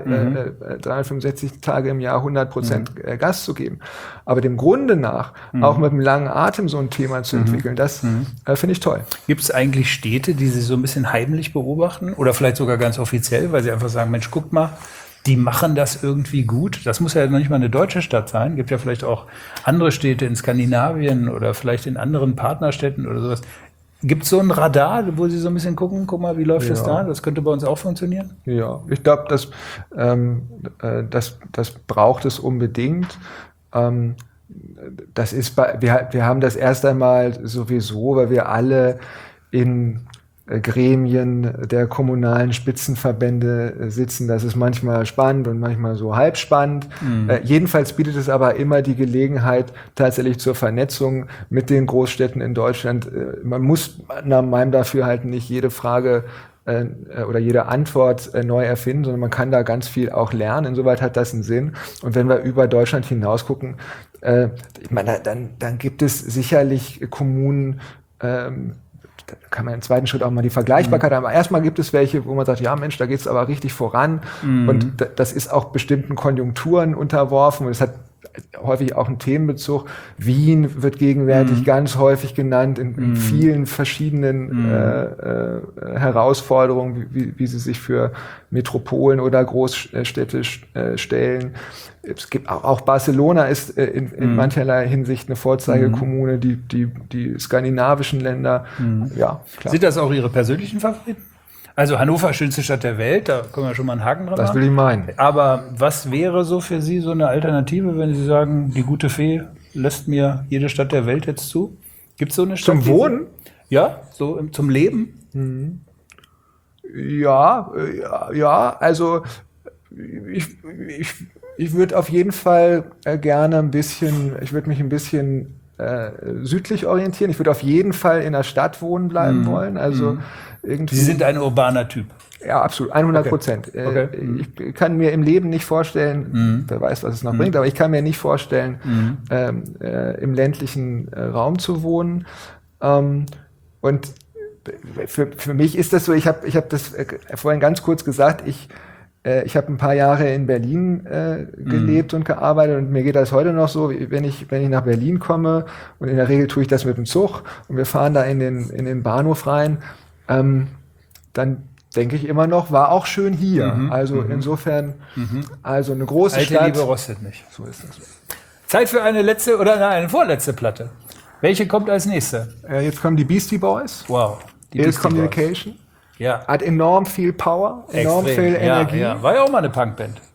365 Tage im Jahr 100% Gas zu geben. Aber dem Grunde nach, auch mit einem langen Atem so ein Thema zu entwickeln, das finde ich toll. Gibt es eigentlich Städte, die Sie so ein bisschen heimlich beobachten oder vielleicht sogar ganz offiziell, weil Sie einfach sagen, Mensch, guckt mal, die machen das irgendwie gut. Das muss ja noch nicht mal eine deutsche Stadt sein. Gibt ja vielleicht auch andere Städte in Skandinavien oder vielleicht in anderen Partnerstädten oder sowas. Gibt es so ein Radar, wo Sie so ein bisschen gucken, guck mal, wie läuft es da? Das könnte bei uns auch funktionieren? Ja, ich glaube, das braucht es unbedingt. Das ist wir haben das erst einmal sowieso, weil wir alle in Gremien der kommunalen Spitzenverbände sitzen. Das ist manchmal spannend und manchmal so halb spannend. Jedenfalls bietet es aber immer die Gelegenheit tatsächlich zur Vernetzung mit den Großstädten in Deutschland. Man muss nach meinem Dafürhalten nicht jede Frage oder jede Antwort neu erfinden, sondern man kann da ganz viel auch lernen. Insoweit hat das einen Sinn. Und wenn wir über Deutschland hinaus gucken, ich meine, dann gibt es sicherlich Kommunen, da kann man im zweiten Schritt auch mal die Vergleichbarkeit haben. Aber erstmal gibt es welche, wo man sagt, ja Mensch, da geht es aber richtig voran. Und das ist auch bestimmten Konjunkturen unterworfen. Und es hat häufig auch einen Themenbezug. Wien wird gegenwärtig ganz häufig genannt in vielen verschiedenen Herausforderungen, wie sie sich für Metropolen oder Großstädte stellen. Es gibt auch Barcelona ist in mancherlei Hinsicht eine Vorzeigekommune, die skandinavischen Länder. Ja, klar. Sind das auch Ihre persönlichen Favoriten? Also Hannover, schönste Stadt der Welt, da können wir schon mal einen Haken dran machen. Das will ich meinen. Aber was wäre so für Sie so eine Alternative, wenn Sie sagen, die gute Fee lässt mir jede Stadt der Welt jetzt zu? Gibt es so eine Stadt? Zum Wohnen? Ja, so zum Leben? Ja, also ich würde auf jeden Fall gerne ich würde mich ein bisschen südlich orientieren. Ich würde auf jeden Fall in der Stadt wohnen bleiben wollen. Also irgendwie. Sie sind ein urbaner Typ. Ja, absolut, 100%. Okay. Ich kann mir im Leben nicht vorstellen, wer weiß, was es noch bringt, aber ich kann mir nicht vorstellen, im ländlichen Raum zu wohnen. Und für mich ist das so, ich hab das vorhin ganz kurz gesagt, ich habe ein paar Jahre in Berlin gelebt und gearbeitet und mir geht das heute noch so, wenn ich nach Berlin komme und in der Regel tue ich das mit dem Zug und wir fahren da in den Bahnhof rein, dann denke ich immer noch, war auch schön hier. Also insofern, also eine große Alte Stadt. Liebe rostet nicht. So ist das. Zeit für eine letzte oder eine vorletzte Platte. Welche kommt als nächste? Jetzt kommen die Beastie Boys. Wow. Ill Communication. Ja. Hat enorm viel Power, enorm viel Energie. Ja. War ja auch mal eine Punkband.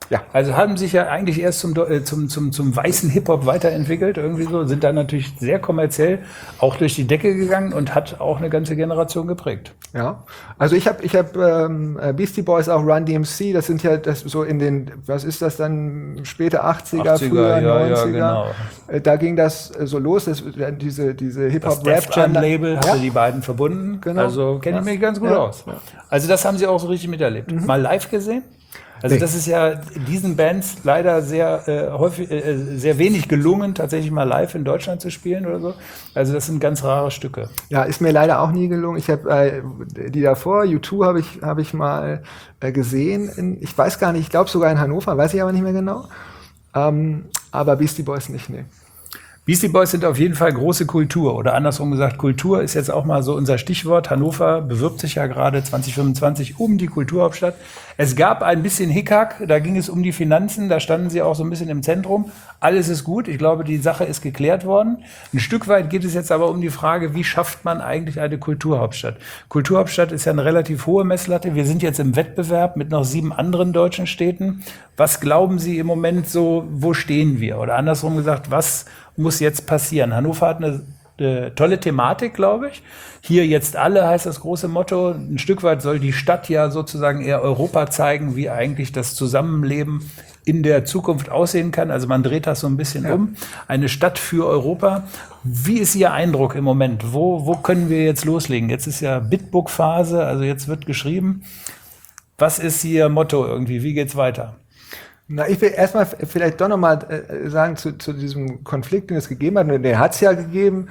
Ja. Also haben sich ja eigentlich erst zum weißen Hip-Hop weiterentwickelt, irgendwie so, sind dann natürlich sehr kommerziell auch durch die Decke gegangen und hat auch eine ganze Generation geprägt. Ja, also ich hab Beastie Boys, auch Run DMC, das sind ja das so in den, was ist das dann, späte 80er, früher 90er. Genau. Da ging das so los, diese Das Hip-Hop-Rap. Def Jam-Label hatte die beiden verbunden, Genau. also kenne ich mich ganz gut aus. Ja. Also das haben sie auch so richtig miterlebt. Mal live gesehen? Also das ist ja diesen Bands leider sehr häufig, sehr wenig gelungen, tatsächlich mal live in Deutschland zu spielen oder so. Also das sind ganz rare Stücke. Ja, ist mir leider auch nie gelungen. Ich habe die davor, U2 habe ich mal gesehen. Ich weiß gar nicht, ich glaube sogar in Hannover, weiß ich aber nicht mehr genau. Aber Beastie Boys nicht, nee. Beastie Boys sind auf jeden Fall große Kultur oder andersrum gesagt, Kultur ist jetzt auch mal so unser Stichwort. Hannover bewirbt sich ja gerade 2025 um die Kulturhauptstadt. Es gab ein bisschen Hickhack, da ging es um die Finanzen, da standen sie auch so ein bisschen im Zentrum. Alles ist gut, ich glaube, die Sache ist geklärt worden. Ein Stück weit geht es jetzt aber um die Frage, wie schafft man eigentlich eine Kulturhauptstadt? Kulturhauptstadt ist ja eine relativ hohe Messlatte. Wir sind jetzt im Wettbewerb mit noch 7 anderen deutschen Städten. Was glauben Sie im Moment so, wo stehen wir? Oder andersrum gesagt, was muss jetzt passieren? Hannover hat eine tolle Thematik, glaube ich. Hier jetzt alle heißt das große Motto. Ein Stück weit soll die Stadt ja sozusagen eher Europa zeigen, wie eigentlich das Zusammenleben in der Zukunft aussehen kann. Also man dreht das so ein bisschen um. Eine Stadt für Europa. Wie ist Ihr Eindruck im Moment? Wo können wir jetzt loslegen? Jetzt ist ja Bitbook-Phase, also jetzt wird geschrieben. Was ist Ihr Motto irgendwie? Wie geht's weiter? Na, ich will erstmal vielleicht doch nochmal sagen zu diesem Konflikt, den es gegeben hat, und der hat es ja gegeben,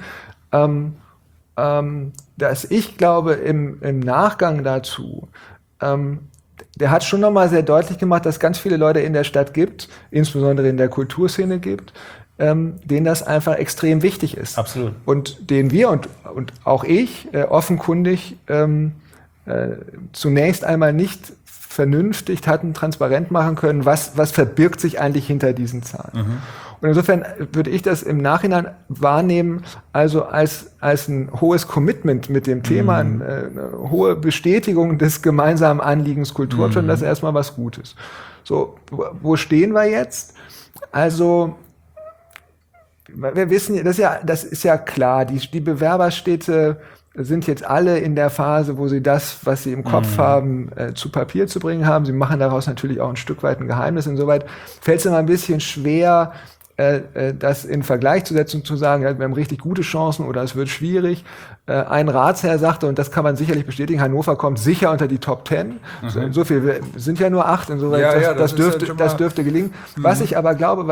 dass ich glaube, im Nachgang dazu, der hat schon nochmal sehr deutlich gemacht, dass es ganz viele Leute in der Stadt gibt, insbesondere in der Kulturszene gibt, denen das einfach extrem wichtig ist. Absolut. Und denen wir und auch ich offenkundig zunächst einmal nicht vernünftig hatten transparent machen können, was verbirgt sich eigentlich hinter diesen Zahlen. Mhm. Und insofern würde ich das im Nachhinein wahrnehmen, also als ein hohes Commitment mit dem Thema, eine hohe Bestätigung des gemeinsamen Anliegens Kulturhauptstadt, das ist erstmal was Gutes. So, wo stehen wir jetzt? Also, wir wissen, das ist ja klar, die Bewerberstädte sind jetzt alle in der Phase, wo sie das, was sie im Kopf haben, zu Papier zu bringen haben. Sie machen daraus natürlich auch ein Stück weit ein Geheimnis. Insoweit fällt es immer ein bisschen schwer, das in Vergleich zu setzen und zu sagen, ja, wir haben richtig gute Chancen oder es wird schwierig. Ein Ratsherr sagte, und das kann man sicherlich bestätigen, Hannover kommt sicher unter die Top 10. So viel, wir sind ja nur 8, insoweit das dürfte gelingen. Was ich aber glaube,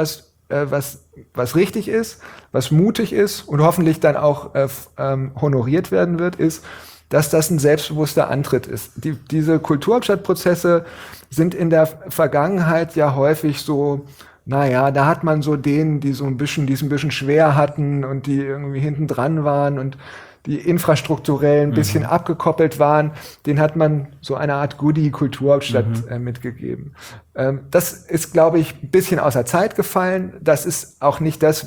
was richtig ist, was mutig ist und hoffentlich dann auch honoriert werden wird, ist, dass das ein selbstbewusster Antritt ist. Diese Kulturhauptstadtprozesse sind in der Vergangenheit ja häufig so, naja, da hat man so denen, die die es ein bisschen schwer hatten und die irgendwie hinten dran waren und die infrastrukturell ein bisschen abgekoppelt waren, den hat man so eine Art Goodie-Kulturhauptstadt mitgegeben. Das ist, glaube ich, ein bisschen außer Zeit gefallen. Das ist auch nicht das,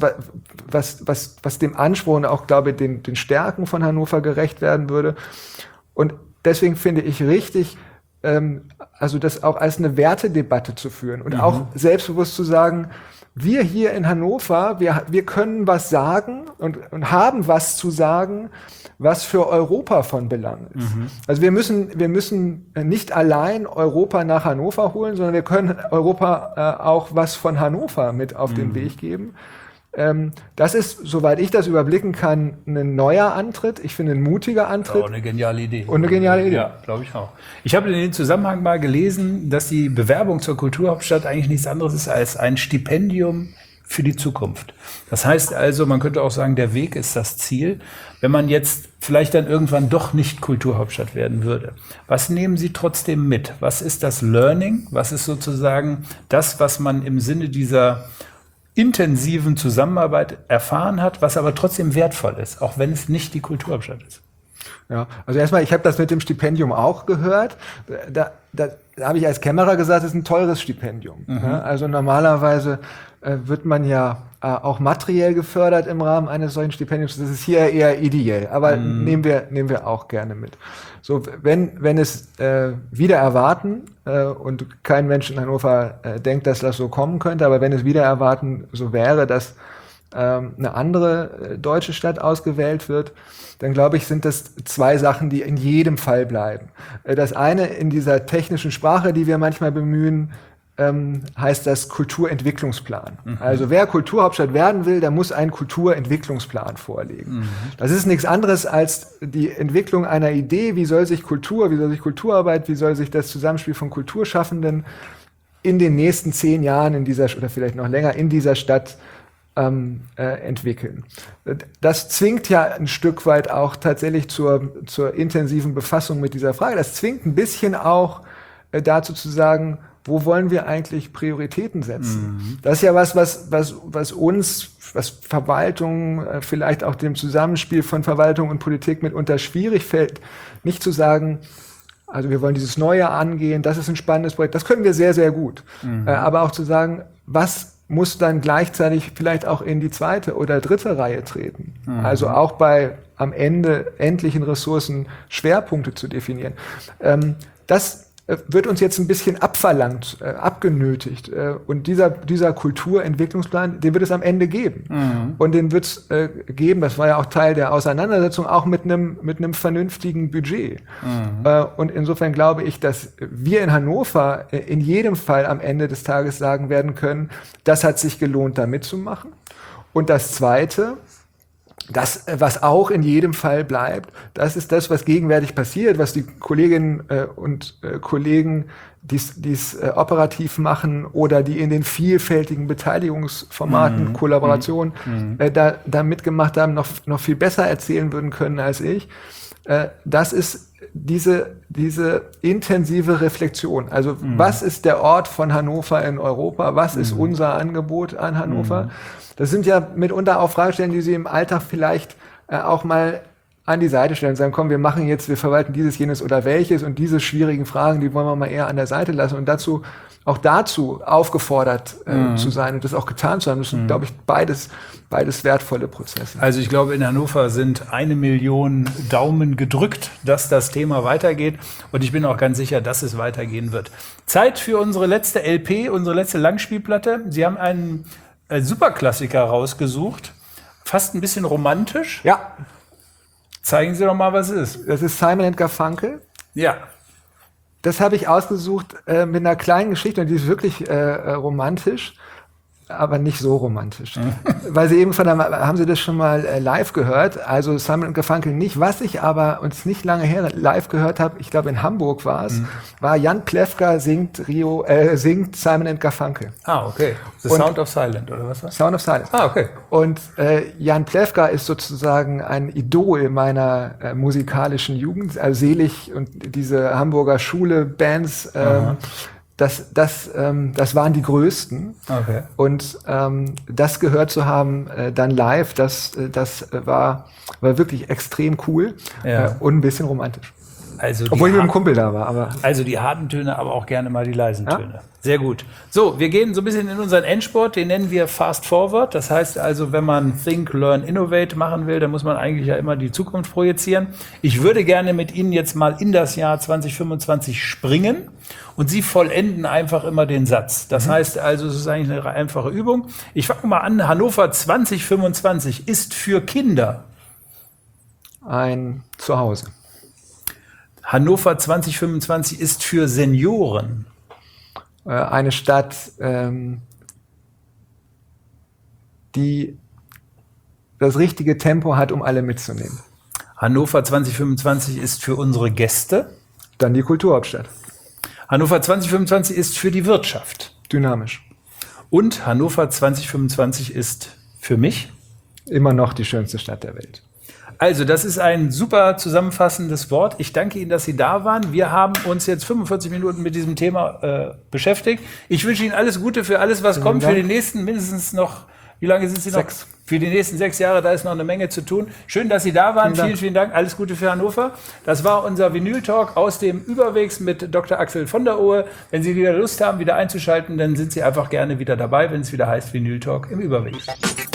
was dem Anspruch und auch, glaube ich, den Stärken von Hannover gerecht werden würde. Und deswegen finde ich richtig, also das auch als eine Wertedebatte zu führen und auch selbstbewusst zu sagen, wir hier in Hannover, wir können was sagen und haben was zu sagen, was für Europa von Belang ist. Also wir müssen nicht allein Europa nach Hannover holen, sondern wir können Europa auch was von Hannover mit auf den Weg geben. Das ist, soweit ich das überblicken kann, ein neuer Antritt. Ich finde, ein mutiger Antritt. Auch eine geniale Idee. Und eine geniale Idee. Ja, glaube ich auch. Ich habe in dem Zusammenhang mal gelesen, dass die Bewerbung zur Kulturhauptstadt eigentlich nichts anderes ist als ein Stipendium für die Zukunft. Das heißt also, man könnte auch sagen, der Weg ist das Ziel. Wenn man jetzt vielleicht dann irgendwann doch nicht Kulturhauptstadt werden würde, was nehmen Sie trotzdem mit? Was ist das Learning? Was ist sozusagen das, was man im Sinne dieser intensiven Zusammenarbeit erfahren hat, was aber trotzdem wertvoll ist, auch wenn es nicht die Kulturhauptstadt ist? Ja, also erstmal, ich habe das mit dem Stipendium auch gehört. Da habe ich als Kämmerer gesagt, es ist ein teures Stipendium. Ja, also normalerweise wird man ja auch materiell gefördert im Rahmen eines solchen Stipendiums. Das ist hier eher ideell, aber nehmen wir auch gerne mit. So, wenn es wieder erwarten und kein Mensch in Hannover denkt, dass das so kommen könnte, aber wenn es wieder erwarten so wäre, dass eine andere deutsche Stadt ausgewählt wird, dann glaube ich, sind das zwei Sachen, die in jedem Fall bleiben. Das eine, in dieser technischen Sprache, die wir manchmal bemühen, heißt das Kulturentwicklungsplan. Also wer Kulturhauptstadt werden will, der muss einen Kulturentwicklungsplan vorlegen. Das ist nichts anderes als die Entwicklung einer Idee, wie soll sich Kulturarbeit, wie soll sich das Zusammenspiel von Kulturschaffenden in den nächsten 10 Jahren in dieser, oder vielleicht noch länger, in dieser Stadt entwickeln. Das zwingt ja ein Stück weit auch tatsächlich zur intensiven Befassung mit dieser Frage. Das zwingt ein bisschen auch dazu zu sagen, wo wollen wir eigentlich Prioritäten setzen? Das ist ja was Verwaltung, vielleicht auch dem Zusammenspiel von Verwaltung und Politik mitunter schwierig fällt, nicht zu sagen, also wir wollen dieses Neue angehen, das ist ein spannendes Projekt, das können wir sehr, sehr gut. Aber auch zu sagen, was muss dann gleichzeitig vielleicht auch in die 2. oder 3. Reihe treten. Also auch bei am Ende endlichen Ressourcen Schwerpunkte zu definieren. Das wird uns jetzt ein bisschen abverlangt, abgenötigt. Und dieser Kulturentwicklungsplan, den wird es am Ende geben. Und den wird es geben, das war ja auch Teil der Auseinandersetzung, auch mit einem vernünftigen Budget. Und insofern glaube ich, dass wir in Hannover in jedem Fall am Ende des Tages sagen werden können, das hat sich gelohnt, da mitzumachen. Und das Zweite, das, was auch in jedem Fall bleibt, das ist das, was gegenwärtig passiert, was die Kolleginnen und Kollegen, die es operativ machen oder die in den vielfältigen Beteiligungsformaten, Kollaborationen da mitgemacht haben, noch viel besser erzählen würden können als ich. Das ist diese intensive Reflexion. Also was ist der Ort von Hannover in Europa? Was ist unser Angebot an Hannover? Das sind ja mitunter auch Fragestellungen, die Sie im Alltag vielleicht auch mal an die Seite stellen und sagen, komm, wir verwalten dieses, jenes oder welches, und diese schwierigen Fragen, die wollen wir mal eher an der Seite lassen und dazu aufgefordert zu sein und das auch getan zu haben. Das sind, glaube ich, beides wertvolle Prozesse. Also ich glaube, in Hannover sind 1 Million Daumen gedrückt, dass das Thema weitergeht, und ich bin auch ganz sicher, dass es weitergehen wird. Zeit für unsere letzte LP, unsere letzte Langspielplatte. Sie haben einen Superklassiker rausgesucht, fast ein bisschen romantisch. Ja. Zeigen Sie doch mal, was es ist. Das ist Simon & Garfunkel. Ja. Das habe ich ausgesucht mit einer kleinen Geschichte, und die ist wirklich romantisch, aber nicht so romantisch. Weil Sie eben haben Sie das schon mal live gehört? Also Simon & Garfunkel nicht. Was ich aber, und es ist nicht lange her, live gehört habe, ich glaube in Hamburg war es, war Jan Plewka singt Simon & Garfunkel. Ah, okay. The Sound of Silence, oder was war? Sound of Silence. Ah, okay. Und Jan Plewka ist sozusagen ein Idol meiner musikalischen Jugend, also Selig und diese Hamburger Schule-Bands, das waren die größten. Okay. Und das gehört zu haben dann live, das war wirklich extrem cool, und ein bisschen romantisch. Also obwohl ich mit einem Kumpel da war. Aber also die harten Töne, aber auch gerne mal die leisen Töne. Ja? Sehr gut. So, wir gehen so ein bisschen in unseren Endsport, den nennen wir Fast Forward. Das heißt also, wenn man Think, Learn, Innovate machen will, dann muss man eigentlich ja immer die Zukunft projizieren. Ich würde gerne mit Ihnen jetzt mal in das Jahr 2025 springen, und Sie vollenden einfach immer den Satz. Das heißt also, es ist eigentlich eine einfache Übung. Ich fange mal an. Hannover 2025 ist für Kinder ein Zuhause. Hannover 2025 ist für Senioren eine Stadt, die das richtige Tempo hat, um alle mitzunehmen. Hannover 2025 ist für unsere Gäste. Dann die Kulturhauptstadt. Hannover 2025 ist für die Wirtschaft. Dynamisch. Und Hannover 2025 ist für mich immer noch die schönste Stadt der Welt. Also, das ist ein super zusammenfassendes Wort. Ich danke Ihnen, dass Sie da waren. Wir haben uns jetzt 45 Minuten mit diesem Thema beschäftigt. Ich wünsche Ihnen alles Gute für alles, was kommt, für den nächsten mindestens noch, wie lange sind Sie noch? für die nächsten 6 Jahre. Da ist noch eine Menge zu tun. Schön, dass Sie da waren. Vielen Dank. Alles Gute für Hannover. Das war unser Vinyl-Talk aus dem Überwegs mit Dr. Axel von der Ohe. Wenn Sie wieder Lust haben, wieder einzuschalten, dann sind Sie einfach gerne wieder dabei, wenn es wieder heißt Vinyl-Talk im Überwegs.